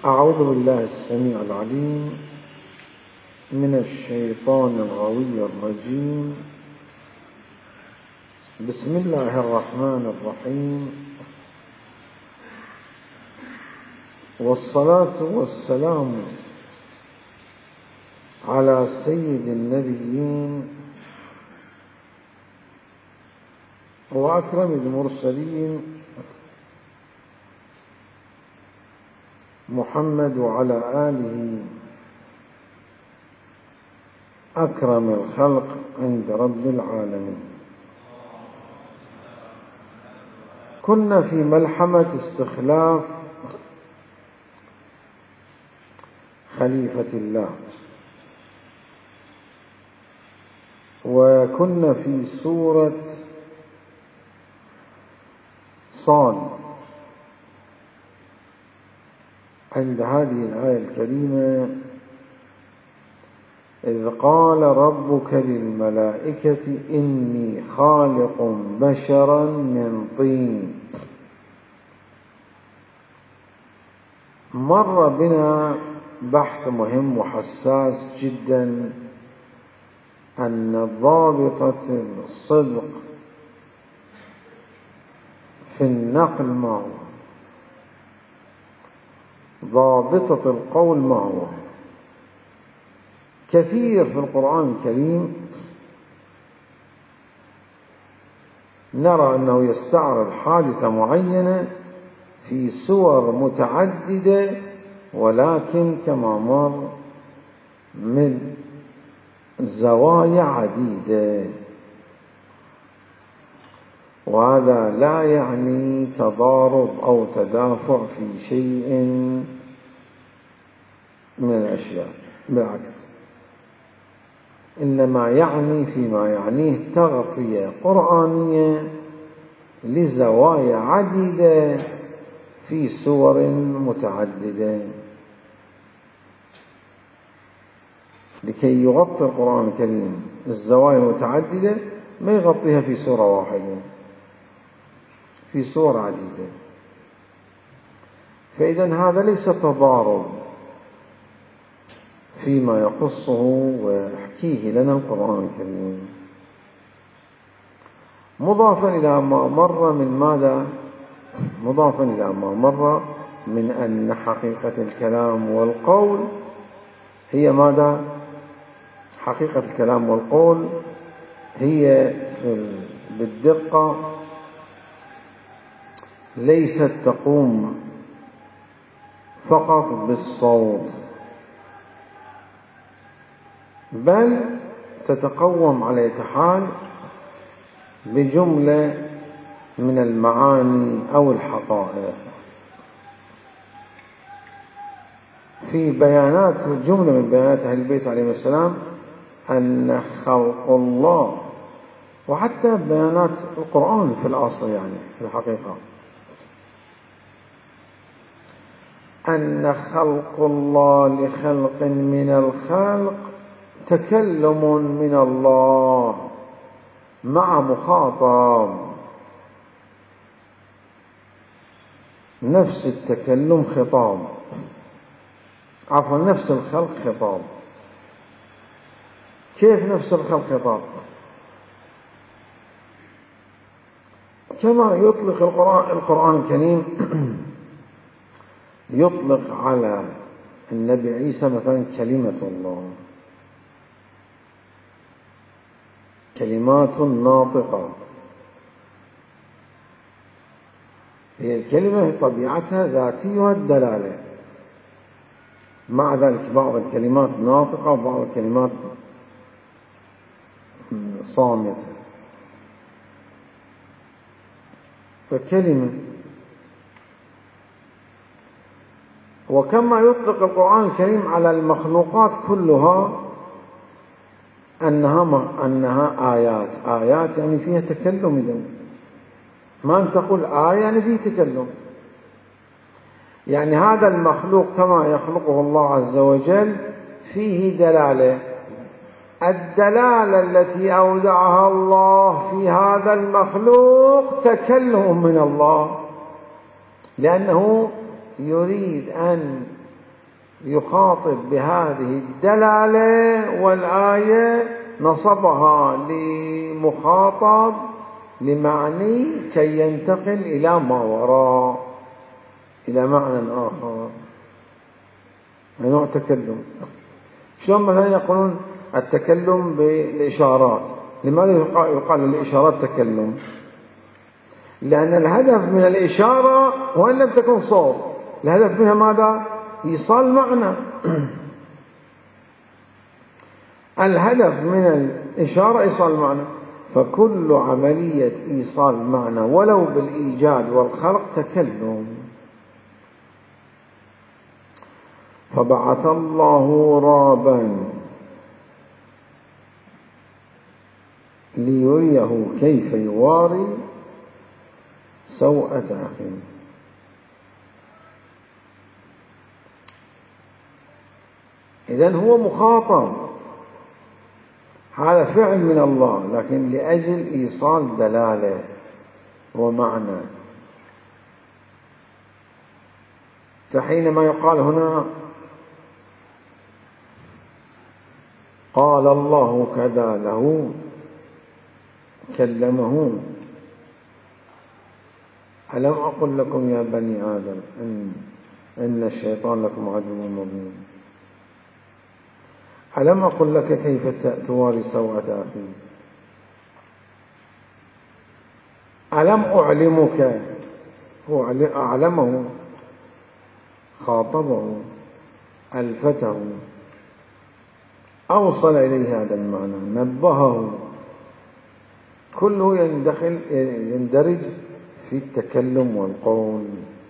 أعوذ بالله السميع العليم من الشيطان الغوي الرجيم. بسم الله الرحمن الرحيم، والصلاة والسلام على سيد النبيين وأكرم المرسلين محمد وعلى آله أكرم الخلق عند رب العالمين. كنا في ملحمة استخلاف خليفة الله، وكنا في سورة صاد عند هذه الآية الكريمة: إذ قال ربك للملائكة إني خالق بشرا من طين. مر بنا بحث مهم وحساس جدا أن ضابطة الصدق في النقل ما هو، ضابطة القول ما هو. كثير في القرآن الكريم نرى أنه يستعرض حادثة معينة في صور متعددة، ولكن كما مر من زوايا عديدة، وهذا لا يعني تضارب أو تدافع في شيء من الأشياء، بالعكس، إنما يعني فيما يعنيه تغطية قرآنية لزوايا عديدة في سور متعددة، لكي يغطي القرآن الكريم الزوايا المتعددة ما يغطيها في سورة واحدة، في سور عديدة. فإذا هذا ليس تضارب فيما يقصه ويحكيه لنا القرآن الكريم، مضافا إلى ما مر من ماذا؟ مضافا إلى ما مر من أن حقيقة الكلام والقول هي ماذا؟ حقيقة الكلام والقول هي بالدقة ليست تقوم فقط بالصوت، بل تتقوم على حال بجملة من المعاني أو الحقائق. في بيانات جملة من بيانات أهل البيت عليهم السلام أن خلق الله، وحتى بيانات القرآن في الأصل يعني في الحقيقة، أن خلق الله لخلق من الخلق تكلم من الله مع مخاطب، نفس التكلم خطاب، عفوا نفس الخلق خطاب. كيف نفس الخلق خطاب؟ كما يطلق القرآن الكريم يطلق على النبي عيسى مثلا كلمة الله، كلمات ناطقة، هي الكلمة طبيعتها ذاتية الدلالة، مع ذلك بعض الكلمات ناطقة وبعض الكلمات صامتة، فكلمة. وكما يطلق القرآن الكريم على المخلوقات كلها أنها آيات يعني فيها تكلم. إذن ما أن تقول آية يعني فيه تكلم، يعني هذا المخلوق كما يخلقه الله عز وجل فيه دلالة، الدلالة التي أودعها الله في هذا المخلوق تكلم من الله، لأنه يريد أن يخاطب بهذه الدلالة والآية نصبها لمخاطب لمعني كي ينتقل إلى ما وراء، إلى معنى آخر، نوع تكلم. شلون مثلا يقولون التكلم بالإشارات؟ لماذا يقال الإشارات تكلم؟ لأن الهدف من الإشارة وإن لم تكن صوت، الهدف منها ماذا؟ إيصال معنى. الهدف من الإشارة إيصال معنى، فكل عملية إيصال معنى ولو بالإيجاد والخلق تكلم. فبعث الله غرابا ليريه كيف يواري سوءة أخيه. إذن هو مخاطب، هذا فعل من الله لكن لأجل إيصال دلالة ومعنى. فحينما يقال هنا قال الله كذا له، كلمه، ألم أقل لكم يا بني آدم إن الشيطان لكم عدو مبين، ألم أقل لك كيف تواري سوءة أخيك، ألم أعلمك؟ هو أعلمه، خاطبه، ألفته، أوصل إليه هذا المعنى، نبهه، كله يندرج في التكلم والقول.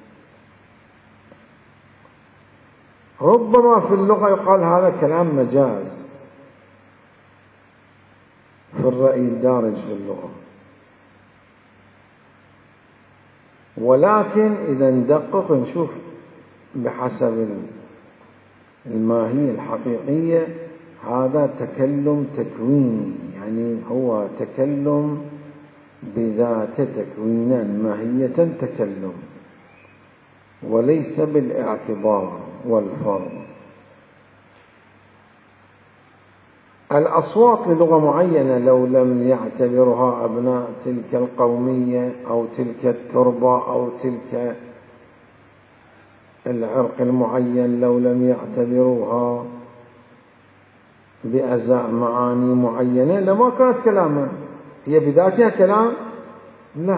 ربما في اللغة يقال هذا كلام مجاز في الرأي الدارج في اللغة، ولكن إذا ندقق نشوف بحسب الماهية الحقيقية هذا تكلم تكويني، يعني هو تكلم بذات تكوينا ماهية تكلم، وليس بالاعتبار والفرض. الأصوات للغة معينة لو لم يعتبرها أبناء تلك القومية أو تلك التربة أو تلك العرق المعين، لو لم يعتبروها بأزاء معاني معينة لما كانت كلاما. هي بذاتها كلام؟ لا،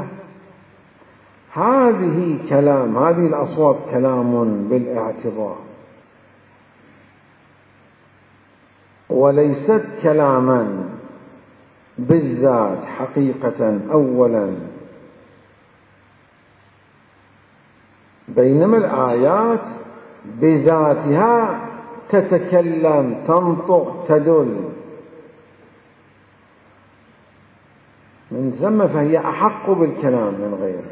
هذه كلام، هذه الأصوات كلام بالاعتبار، وليست كلاما بالذات حقيقة أولا، بينما الآيات بذاتها تتكلم، تنطق، تدل، من ثم فهي أحق بالكلام من غيره.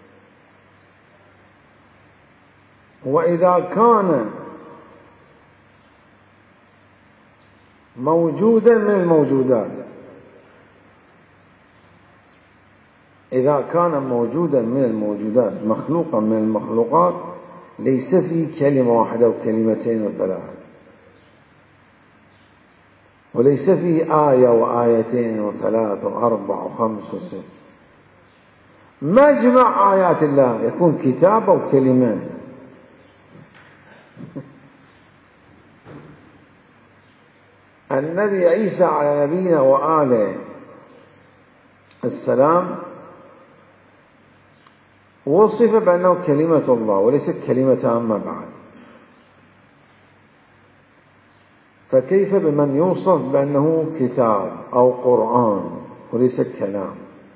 وإذا كان موجودا من الموجودات، إذا كان موجودا من الموجودات، مخلوقا من المخلوقات، ليس فيه كلمة واحدة وكلمتين وثلاث، وليس فيه آية وآيتين وثلاث وأربع وخمس وست. مجمع آيات الله يكون كتاب أو كلمات. النبي عيسى على نبينا وآله السلام وصف بأنه كلمة الله وليست كلمة تامة بعد، فكيف بمن يوصف بأنه كتاب أو قرآن وليس كلام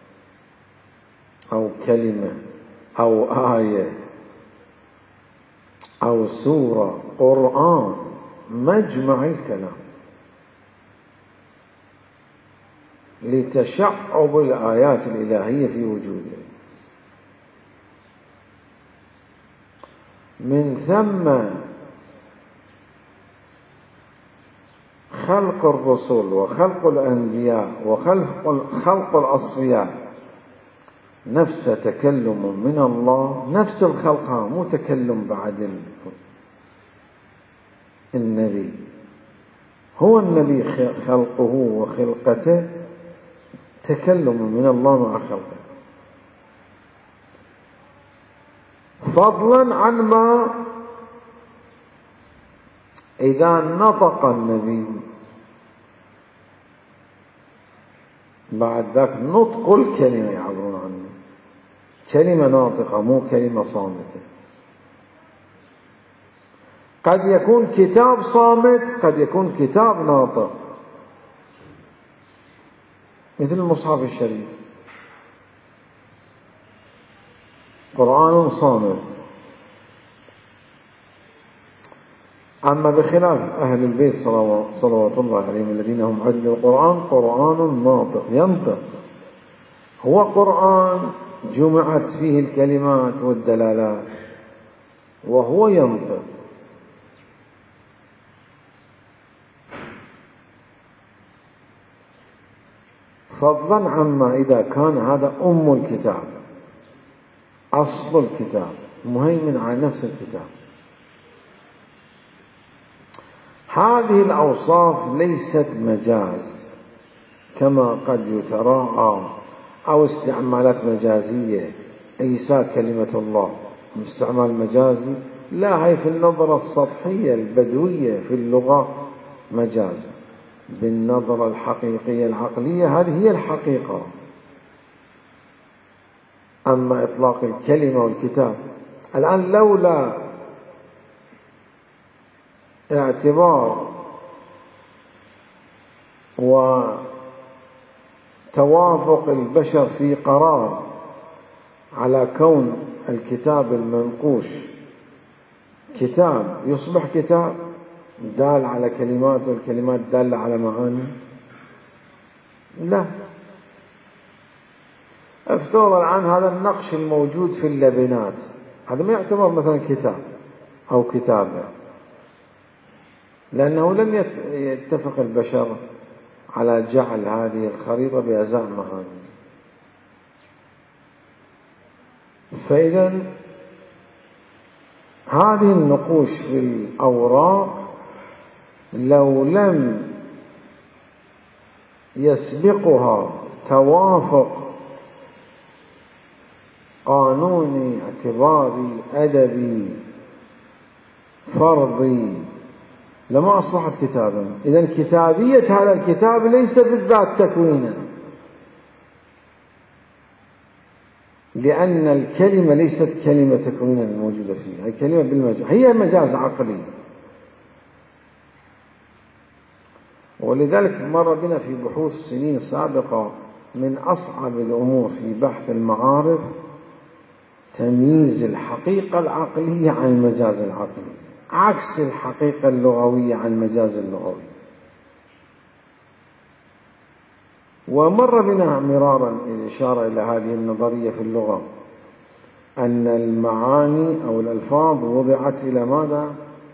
أو كلمة أو آية أو سورة؟ قرآن مجمع الكلام لتشعب الآيات الإلهية في وجوده. من ثم خلق الرسل وخلق الأنبياء وخلق الأصفياء نفس تكلم من الله، نفس الخلق، مو تكلم بعد النبي، هو النبي خلقه وخلقته تكلم من الله مع خلقه، فضلا عن ما إذا نطق النبي بعد ذاك نطق الكلمة يعبرون عنه، كلمة ناطقة مو كلمة صامتة. قد يكون كتاب صامت، قد يكون كتاب ناطق، مثل المصحف الشريف قرآن صامت. أما بخلاف أهل البيت صلوات الله عليهم الذين هم عدل القرآن، قرآن ناطق ينطق، هو قرآن جمعت فيه الكلمات والدلالات وهو ينطق. فضلا عما إذا كان هذا أم الكتاب، أصل الكتاب، مهيمن على نفس الكتاب. هذه الأوصاف ليست مجاز كما قد يتراءى، أو استعمالات مجازية، عيسى كلمة الله استعمال مجازي، لا، هي في النظرة السطحية البدوية في اللغة مجاز. بالنظرة الحقيقية العقلية هذه هي الحقيقة. أما إطلاق الكلمة والكتاب الآن لولا اعتبار وتوافق البشر في قرار على كون الكتاب المنقوش كتاب يصبح كتاب دال على كلمات والكلمات دالة على معاني، لا. افترض الآن هذا النقش الموجود في اللبنات، هذا ما يعتبر مثلا كتاب أو كتابة، لأنه لم يتفق البشر على جعل هذه الخريطة بأزاء معاني. فإذا هذه النقوش في الأوراق لو لم يسبقها توافق قانوني اعتباري أدبي فرضي لما أصبحت كتابا. إذن كتابية هذا الكتاب ليس بالذات تكوينا، لأن الكلمة ليست كلمة تكوينا الموجودة فيها، هي كلمة بالمجاز، هي مجاز عقلي. ولذلك مر بنا في بحوث السنين السابقة من أصعب الأمور في بحث المعارف تمييز الحقيقة العقلية عن المجاز العقلي، عكس الحقيقة اللغوية عن المجاز اللغوي. ومر بنا مرارا الإشارة إلى هذه النظرية في اللغة، أن المعاني أو الألفاظ وضعت إلى ماذا؟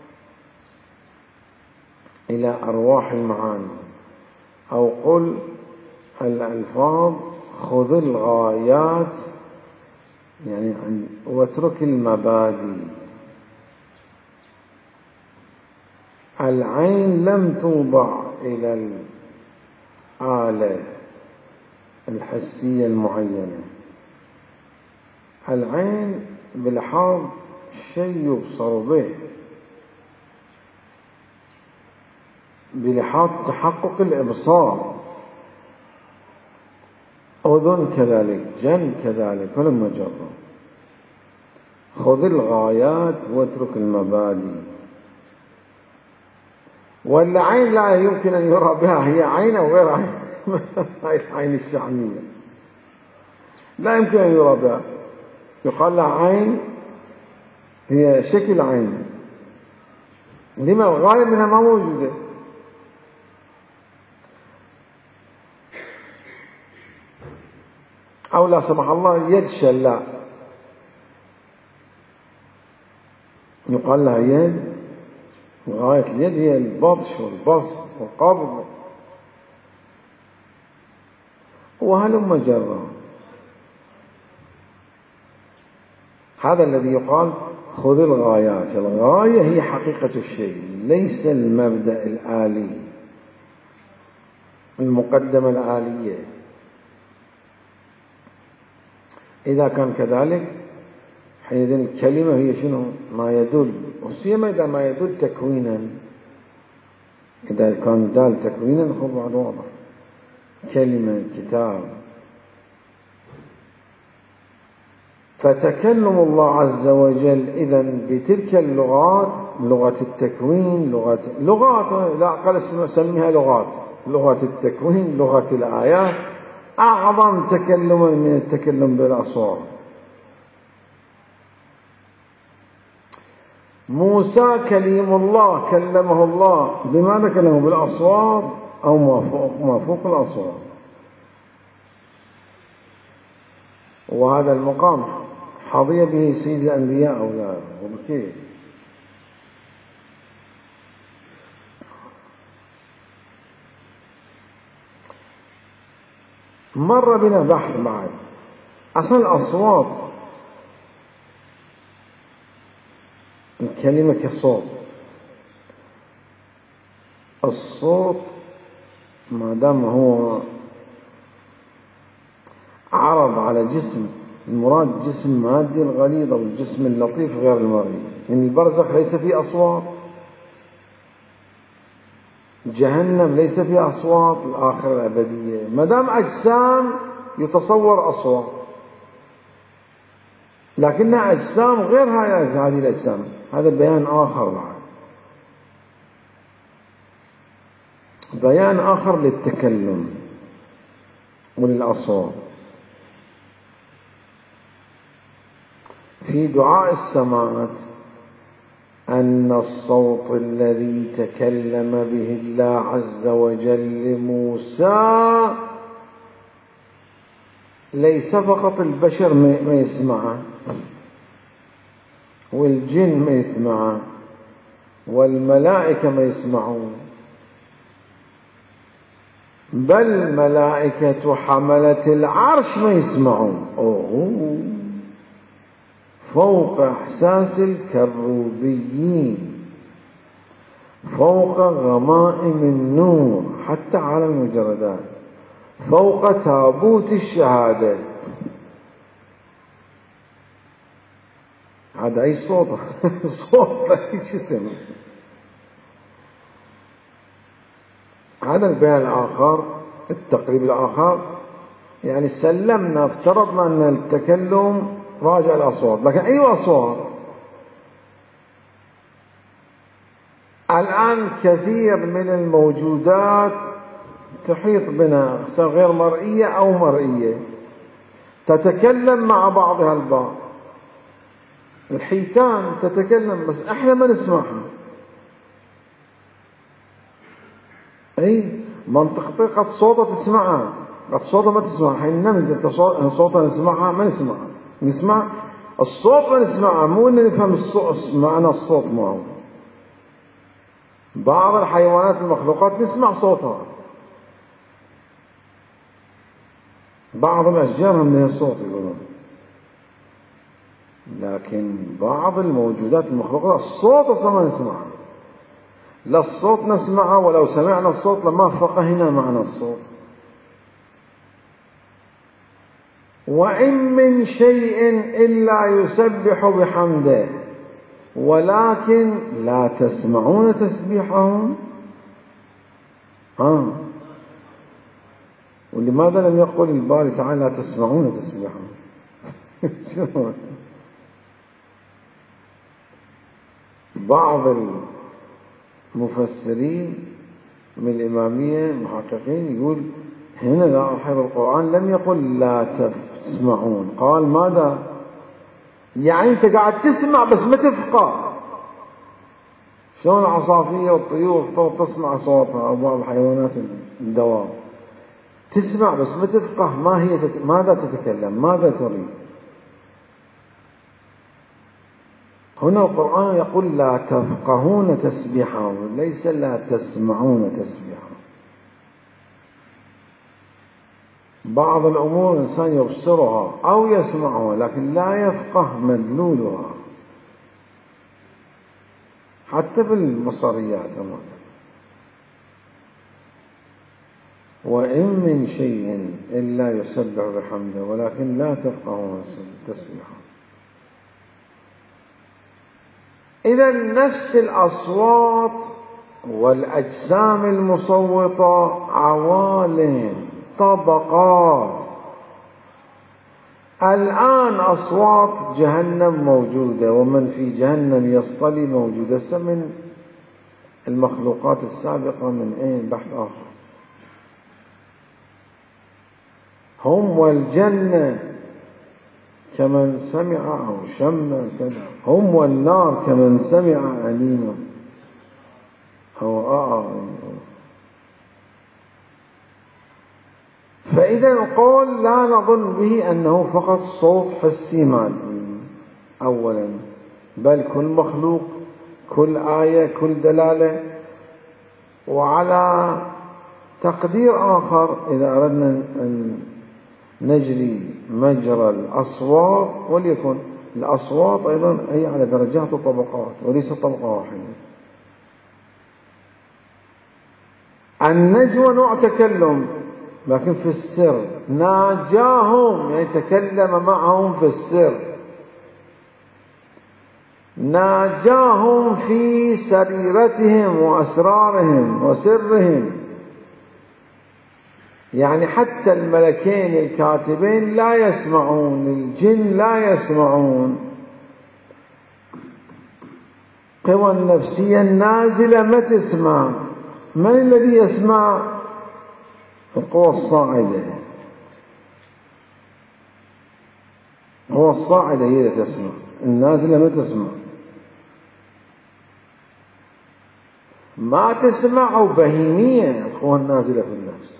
إلى أرواح المعاني، أو قل الألفاظ خذ الغايات يعني واترك المبادئ. العين لم توضع إلى الآلة الحسية المعينة، العين بلحاظ شيء يبصر به، بلحاظ تحقق الإبصار، أذن كذلك، جن كذلك، ولم مجرة. خذ الغايات واترك المبادئ. والعين لا يمكن أن يرى بها، هي عين أو غير عين هاي العين الشعمية لا يمكن أن يرى بها، يقال لها عين، هي شكل عين، لما غالب منها ما موجودة. أو لا سمح الله يد شلاء، يقال لها يد، غاية اليد هي البطش والبسط والقبض وهلم جرا. هذا الذي يقال خذ الغايات. الغاية هي حقيقة الشيء، ليس المبدأ الآلي، المقدمة الآلية. إذا كان كذلك حينئذ الكلمة هي شنو؟ ما يدل، وسيما إذا ما يدل تكوينا. إذا كان دال تكوينا خذ بعد واضح، كلمة، كتاب. فتكلم الله عز وجل إذن بتلك اللغات، لغة التكوين، لغات لا أقل نسميها لغات، لغة التكوين، لغة الآيات، أعظم تكلما من التكلم بالأصوات. موسى كليم الله، كلمه الله، بماذا كلمه؟ بالأصوات أو ما فوق الأصوات. وهذا المقام حظي به سيد الأنبياء أو لا؟ وبكيف؟ مر بنا بحث بعد أصل الأصوات، الكلمة كصوت. الصوت ما دام هو عرض على جسم، المراد جسم مادي الغليظ أو الجسم اللطيف غير المرئي. يعني البرزخ ليس فيه أصوات، جهنم ليس فيه أصوات، الآخرة الأبدية. ما دام أجسام يتصور أصوات، لكنها أجسام غير هذه الأجسام. هذا بيان آخر بعد، بيان آخر للتكلم وللأصوات. في دعاء السماوات أن الصوت الذي تكلم به الله عز وجل لموسى ليس فقط البشر ما يسمعه، والجن ما يسمعه، والملائكة ما يسمعون، بل ملائكة حملة العرش ما يسمعون. فوق إحساس الكروبيين، فوق غمائم النور، حتى على المجردات، فوق تابوت الشهادة. هذا أي صوت صوت أي جسم. هذا البيان الآخر، التقريب الآخر، يعني سلمنا، افترضنا أن التكلم راجع الأصوات، لكن أي أصوات؟ الآن كثير من الموجودات تحيط بنا، سواء غير مرئية أو مرئية، تتكلم مع بعضها البعض. الحيتان تتكلم بس احنا ما نسمعها. اي منطقتي قد صوتها تسمعها، قد صوتها ما تسمعها. حين نمت صوتها نسمعها ما نسمعها، نسمع الصوت ما نسمعها، مو ان نفهم الصوت معنى الصوت معه. بعض الحيوانات المخلوقات نسمع صوتها، بعض الأشجار هم لها صوت يقولون، لكن بعض الموجودات المخلوقات الصوت أصلا ما نسمعها. لا الصوت نسمعه، ولو سمعنا الصوت لما فقهنا معنى الصوت. وإن من شيء إلا يسبح بحمده ولكن لا تسمعون تسبيحهم. ولماذا لم يقل الباري تعالى لا تسمعون تسبيحهم؟ بعض المفسرين من الإمامية المحققين يقول هنا لاحظ القرآن لم يقل لا تسمعون، قال ماذا؟ يعني أنت قاعد تسمع بس ما تفقه. شلون العصافير والطيور تسمع صوتها، أو بعض الحيوانات الدواب تسمع بس ما تفقه ما هي ماذا تتكلم، ماذا تريد. هنا القرآن يقول لا تفقهون تسبيحهم، ليس لا تسمعون تسبيحهم. بعض الأمور الإنسان يبصرها أو يسمعها لكن لا يفقه مدلولها. حتى في البصريات. وإن من شيء إلا يسبح بحمده ولكن لا تفقهون تسبيحه. إذا نفس الأصوات والأجسام المصوتة عوالم، طبقات. الآن أصوات جهنم موجودة، ومن في جهنم يصطلي موجودة، من المخلوقات السابقة من أين بحث آخر. هم والجنة كمن سمع أو شم كذا، هم والنار كمن سمع أنينا أو فإذا نقول لا نظن به أنه فقط صوت حسي مادي أولا، بل كل مخلوق، كل آية، كل دلالة. وعلى تقدير آخر، إذا أردنا أن نجري مجرى الأصوات، وليكن الأصوات أيضا هي على درجات وطبقات وليس طبقة واحدة. النجوى نوع تكلم لكن في السر، ناجاهم يعني تكلم معهم في السر، ناجاهم في سريرتهم وأسرارهم وسرهم. يعني حتى الملكين الكاتبين لا يسمعون، الجن لا يسمعون. قوى النفسية النازلة ما تسمع. من الذي يسمع؟ القوى الصاعدة. القوى الصاعدة هي اللي تسمع، النازلة ما تسمع. ما تسمع بهيمية. القوى النازلة في النفس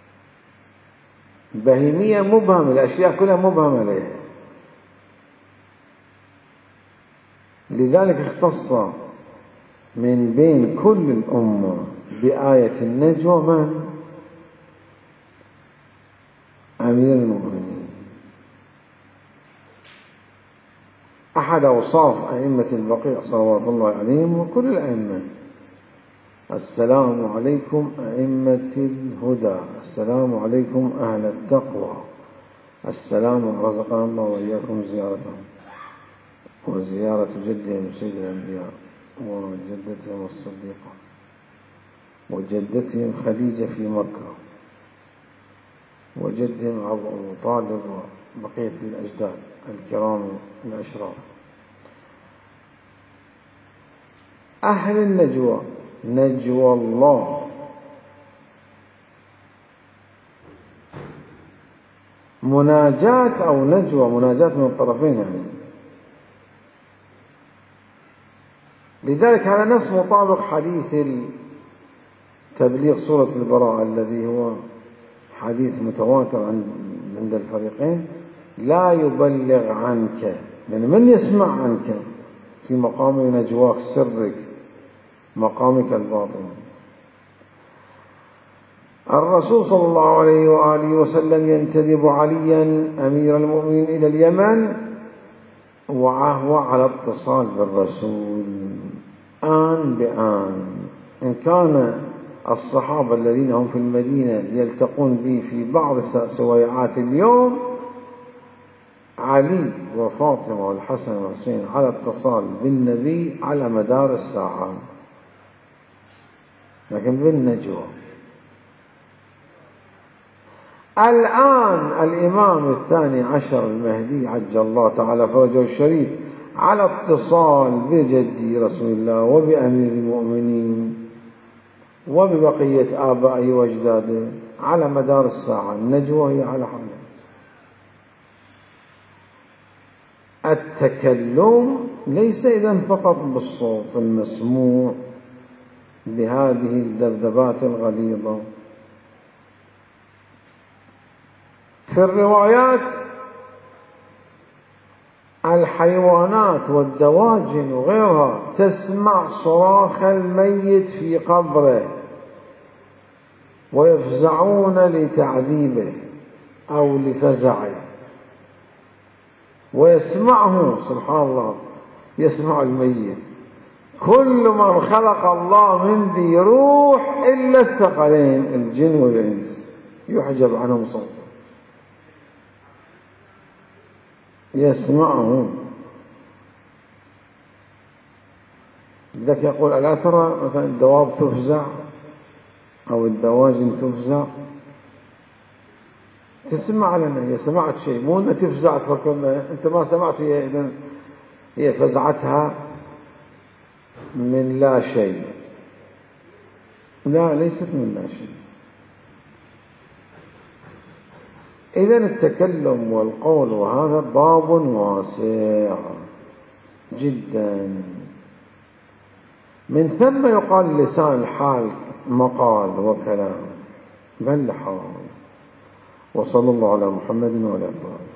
بهيمية مبهمة، الأشياء كلها مبهمة لها. لذلك اختص من بين كل الأمة بآية النجوى من؟ أمير المؤمنين. أحد أوصاف أئمة البقيع صلوات الله عليهم وكل الأئمة: السلام عليكم أئمة الهدى، السلام عليكم أهل التقوى، السلام رزقنا الله وإياكم زيارتهم وزيارة جدهم سيد الأنبياء وجدتهم الصديقة وجدتهم خديجة في مكة وجدهم أبو طالب وبقية الأجداد الكرام الأشراف. أهل النجوى، نجوى الله، مناجاة أو نجوى، مناجاة من الطرفين يعني. لذلك هذا نفس مطابق حديث تبليغ سورة البراءة الذي هو حديث متواتر عند الفريقين: لا يبلغ عنك، يعني من يسمع عنك في مقام نجواك سرك مقامك الباطن. الرسول صلى الله عليه وآله وسلم ينتدب عليا أمير المؤمنين إلى اليمن وهو على اتصال بالرسول آن بآن. إن كان الصحابة الذين هم في المدينة يلتقون به في بعض سويعات اليوم، علي وفاطمة والحسن والحسين على اتصال بالنبي على مدار الساعة، لكن بالنجوى. الآن الإمام الثاني عشر المهدي عجل الله تعالى فرجه الشريف على اتصال بجدي رسول الله وبأمير المؤمنين وببقية آبائه وأجداده على مدار الساعة. النجوى هي على حالة التكلم، ليس إذن فقط بالصوت المسموع بهذه الذبذبات الغليظة. في الروايات الحيوانات والدواجن وغيرها تسمع صراخ الميت في قبره ويفزعون لتعذيبه أو لفزعه، ويسمعه سبحان الله، يسمع الميت كل من خلق الله من ذي روح إلا الثقلين الجن والإنس يحجب عنهم صوته يسمعهم. لذلك يقول ألا ترى مثلا الدواب تفزع أو الدواجن تفزع، تسمع لنا هي سمعت شيء، مو أنها تفزع تفكر أنت ما سمعت، هي فزعتها من لا شيء. لا، ليست من لا شيء. إذن التكلم والقول وهذا باب واسع جدا. من ثم يقال لسان الحال مقال وكلام بل حال. وصلى الله على محمد وعلى آله.